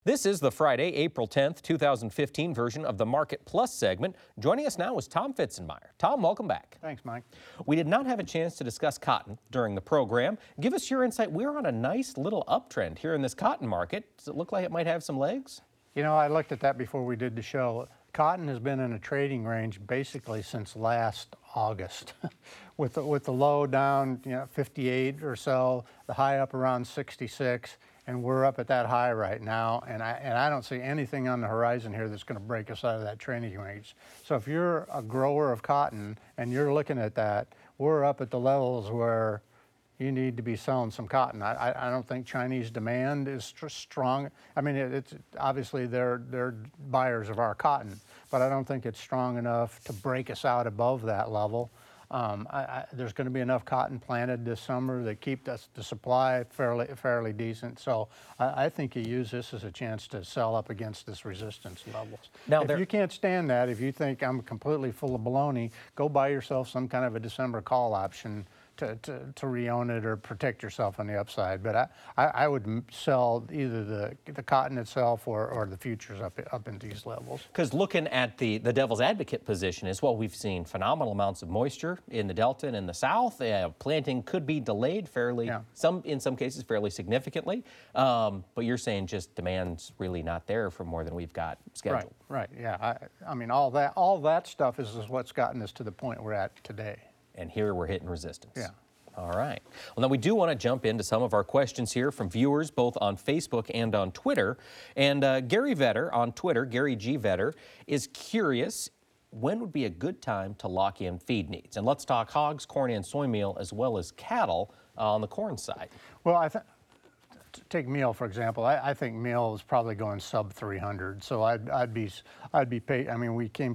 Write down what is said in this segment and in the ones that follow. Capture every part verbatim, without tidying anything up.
This is the Friday, April tenth, two thousand fifteen version of the Market Plus segment. Joining us now is Tom Fitzenmeyer. Tom, welcome back. Thanks, Mike. We did not have a chance to discuss cotton during the program. Give us your insight. We're on a nice little uptrend here in this cotton market. Does it look like it might have some legs? You know, I looked at that before we did the show. Cotton has been in a trading range basically since last August, with the, with the low down, you know, fifty-eight or so, the high up around sixty-six. And we're up at that high right now, and I, and I don't see anything on the horizon here that's going to break us out of that trading range. So if you're a grower of cotton and you're looking at that, we're up at the levels where you need to be selling some cotton. I, I, I don't think Chinese demand is strong. I mean, it, it's obviously they're, they're buyers of our cotton, but I don't think it's strong enough to break us out above that level. Um, I, I, there's going to be enough cotton planted this summer that keep the, the supply fairly fairly decent. So I, I think you use this as a chance to sell up against this resistance levels. Now, if you can't stand that, if you think I'm completely full of baloney, go buy yourself some kind of a December call option to, to, to re-own it or protect yourself on the upside. But I, I, I would sell either the, the cotton itself or, or the futures up, up into these levels. Because looking at the, the devil's advocate position as well, we've seen phenomenal amounts of moisture in the Delta and in the South. Uh, planting could be delayed fairly, yeah. some in some cases fairly significantly. Um, but you're saying just demand's really not there for more than we've got scheduled. Right, right, yeah. I, I mean, all that, all that stuff is, is what's gotten us to the point we're at today. And here we're hitting resistance. Yeah. All right. Well, now we do want to jump into some of our questions here from viewers both on Facebook and on Twitter. And uh, Gary Vetter on Twitter, Gary G. Vetter, is curious when would be a good time to lock in feed needs. And let's talk hogs, corn, and soy meal, as well as cattle uh, on the corn side. Well, I think take meal for example. I, I think meal is probably going sub three hundred. So I'd, I'd be, I'd be paid. I mean, we came,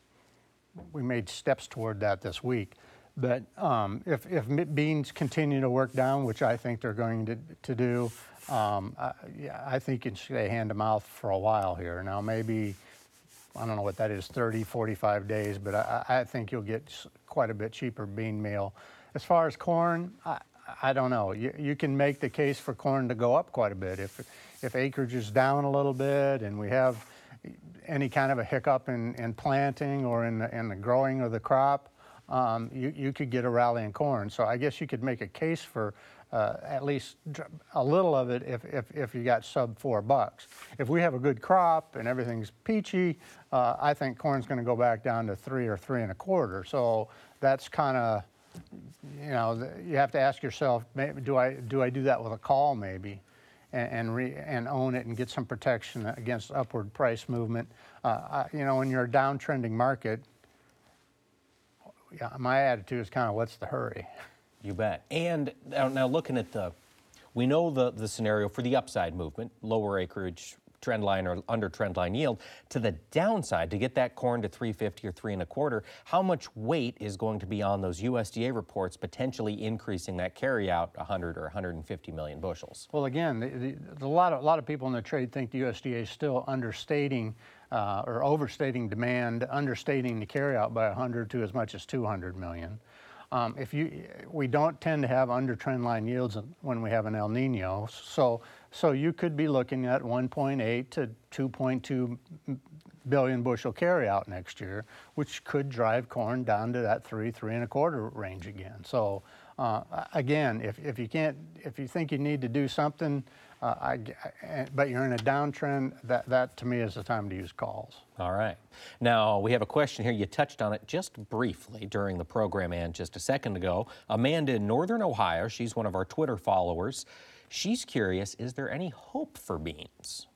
we made steps toward that this week. But um, if, if beans continue to work down, which I think they're going to, to do, um, I, yeah, I think you can stay hand to mouth for a while here. Now maybe, I don't know what that is, thirty, forty-five days, but I, I think you'll get quite a bit cheaper bean meal. As far as corn, I, I don't know. You, you can make the case for corn to go up quite a bit. If, if acreage is down a little bit and we have any kind of a hiccup in, in planting or in the, in the growing of the crop, Um, you, you could get a rally in corn. So I guess you could make a case for uh, at least a little of it if, if, if you got sub four bucks. If we have a good crop and everything's peachy, uh, I think corn's going to go back down to three or three and a quarter. So that's kind of, you know, you have to ask yourself, maybe, do I do I do that with a call maybe, and and, re, and own it and get some protection against upward price movement? Uh, I, you know, when you're a downtrending market, yeah, my attitude is kind of, what's the hurry? You bet. And now, now looking at the, we know the, the scenario for the upside movement, lower acreage, trend line or under trend line yield. To the downside, to get that corn to three fifty or three and a quarter, how much weight is going to be on those U S D A reports potentially increasing that carry out one hundred or one hundred fifty million bushels? Well, again, the, the, the, a, lot of, a lot of people in the trade think the U S D A is still understating Uh, or overstating demand, understating the carryout by one hundred to as much as two hundred million. Um, if you, we don't tend to have under trend line yields when we have an El Nino, so so you could be looking at one point eight to two point two billion bushel carryout next year, which could drive corn down to that three, three and a quarter range again. So uh, again, if if you can't, if you think you need to do something. Uh, I, I, but you're in a downtrend, that, that to me is the time to use calls. All right. Now, we have a question here. You touched on it just briefly during the program and just a second ago. Amanda in Northern Ohio, she's one of our Twitter followers. She's curious, is there any hope for beans?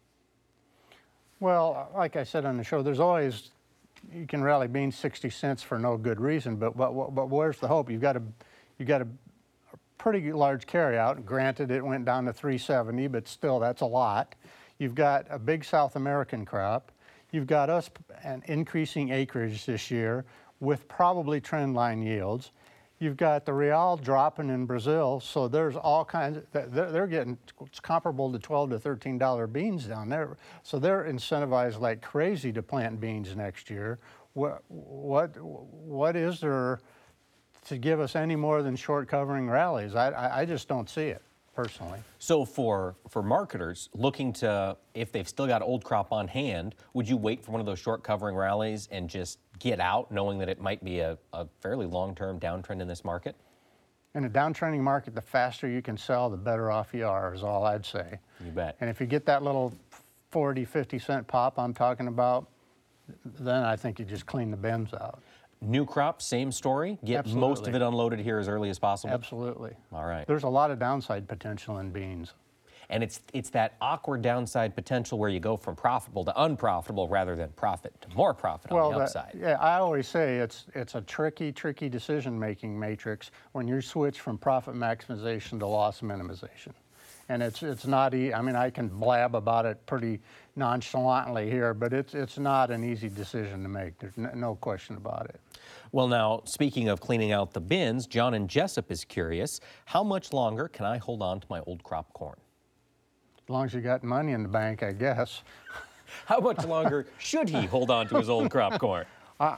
Well, like I said on the show, there's always, you can rally beans sixty cents for no good reason, but, but, but where's the hope? You've got to, you've got to pretty large carryout. Granted, it went down to three seventy, but still, that's a lot. You've got a big South American crop. You've got us an increasing acreage this year with probably trend line yields. You've got the real dropping in Brazil, so there's all kinds of, they're, they're getting, it's comparable to twelve to thirteen dollar beans down there. So they're incentivized like crazy to plant beans next year. What, what, what is there to give us any more than short covering rallies? I, I, I just don't see it. personally. So for, for marketers looking to, if they've still got old crop on hand, would you wait for one of those short covering rallies and just get out knowing that it might be a, a fairly long-term downtrend in this market? In a downtrending market, the faster you can sell, the better off you are, is all I'd say. You bet. And if you get that little forty, fifty cent pop I'm talking about, then I think you just clean the bins out. New crop, same story? Get most of Absolutely. it unloaded here as early as possible? Absolutely. All right. There's a lot of downside potential in beans. And it's, it's that awkward downside potential where you go from profitable to unprofitable rather than profit to more profit on the that- upside. yeah, I always say it's it's a tricky, tricky decision-making matrix when you switch from profit maximization to loss minimization. And it's it's not e- I mean, I can blab about it pretty nonchalantly here, but it's it's not an easy decision to make. There's no, no question about it. Well, now, speaking of cleaning out the bins, John in Jessup is curious, how much longer can I hold on to my old crop corn? As long as you got money in the bank, I guess. How much longer should he hold on to his old crop corn? I,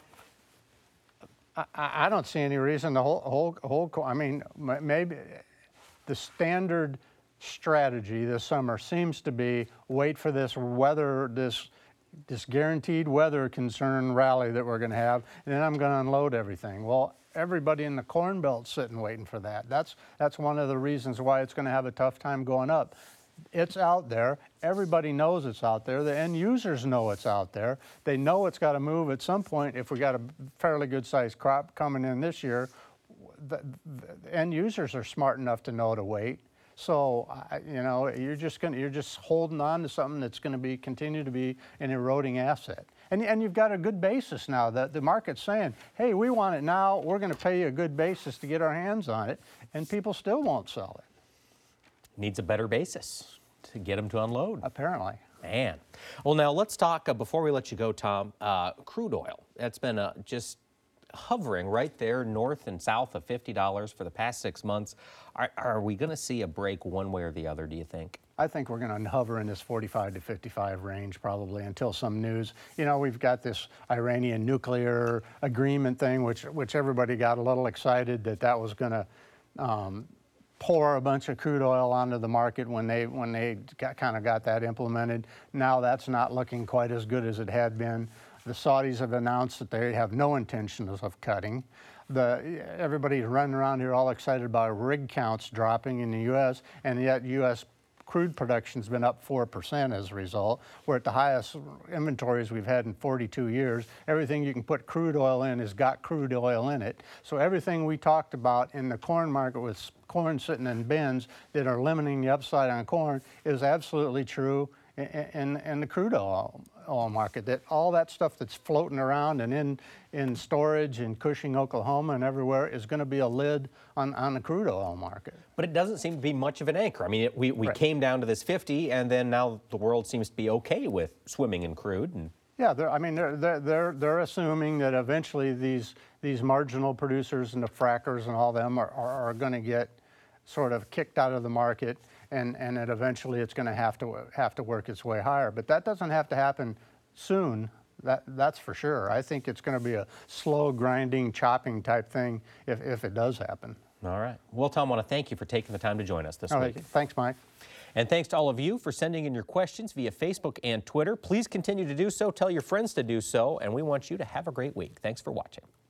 I don't see any reason to hold, hold, hold, co- I mean, m- maybe the standard strategy this summer seems to be wait for this weather, this, this guaranteed weather concern rally that we're going to have, and then I'm going to unload everything. Well, everybody in the Corn Belt's sitting waiting for that. That's, that's one of the reasons why it's going to have a tough time going up. It's out there. Everybody knows it's out there. The end users know it's out there. They know it's got to move at some point. If we got a fairly good sized crop coming in this year, the, the end users are smart enough to know to wait. So, I- you know, you're just going you're just holding on to something that's going to be continue to be an eroding asset. And, and you've got a good basis now that the market's saying, hey, we want it now. We're going to pay you a good basis to get our hands on it, and people still won't sell it. Needs a better basis to get him to unload. Apparently. Man. Well, now let's talk, uh, before we let you go, Tom, uh, crude oil. That's been uh, just hovering right there north and south of fifty dollars for the past six months. Are, are we going to see a break one way or the other, do you think? I think we're going to hover in this forty-five to fifty-five range probably until some news. You know, we've got this Iranian nuclear agreement thing, which which everybody got a little excited that that was going to um, pour a bunch of crude oil onto the market when they when they got, kind of got that implemented. Now that's not looking quite as good as it had been. The Saudis have announced that they have no intentions of cutting. The, everybody's running around here all excited about rig counts dropping in the U S, and yet U S crude production's been up four percent as a result. We're at the highest inventories we've had in forty-two years. Everything you can put crude oil in has got crude oil in it. So everything we talked about in the corn market with corn sitting in bins that are limiting the upside on corn is absolutely true in, in, in the crude oil, oil market. That all that stuff that's floating around and in, in storage in Cushing, Oklahoma and everywhere is going to be a lid on, on the crude oil market. But it doesn't seem to be much of an anchor. I mean, it, we, we Right. came down to this fifty, and then now the world seems to be okay with swimming in crude. And Yeah, they're, I mean, they're, they're, they're, they're assuming that eventually these, these marginal producers and the frackers and all them are, are, are going to get sort of kicked out of the market, and, and that eventually it's going to have to have to work its way higher. But that doesn't have to happen soon. That, that's for sure. I think it's going to be a slow grinding, chopping type thing if, if it does happen. all right. Well, Tom, I want to thank you for taking the time to join us this All week. right, thanks, Mike. And thanks to all of you for sending in your questions via Facebook and Twitter. Please continue to do so. Tell your friends to do so. And we want you to have a great week. Thanks for watching.